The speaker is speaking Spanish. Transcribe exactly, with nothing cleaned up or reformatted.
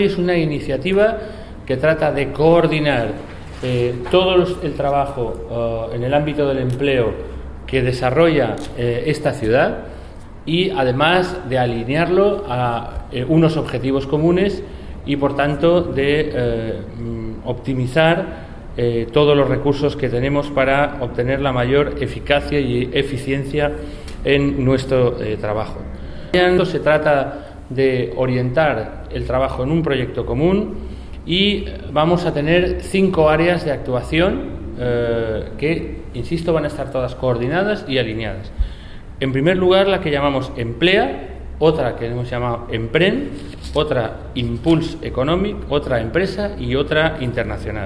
Es una iniciativa que trata de coordinar eh, todo los, el trabajo uh, en el ámbito del empleo que desarrolla eh, esta ciudad y además de alinearlo a eh, unos objetivos comunes y por tanto de eh, optimizar eh, todos los recursos que tenemos para obtener la mayor eficacia y eficiencia en nuestro eh, trabajo. Se trata de orientar el trabajo en un proyecto común y vamos a tener cinco áreas de actuación eh, que, insisto, van a estar todas coordinadas y alineadas. En primer lugar, la que llamamos Emplea, otra que hemos llamado Empren, otra Impulse Economic, otra Empresa y otra Internacional.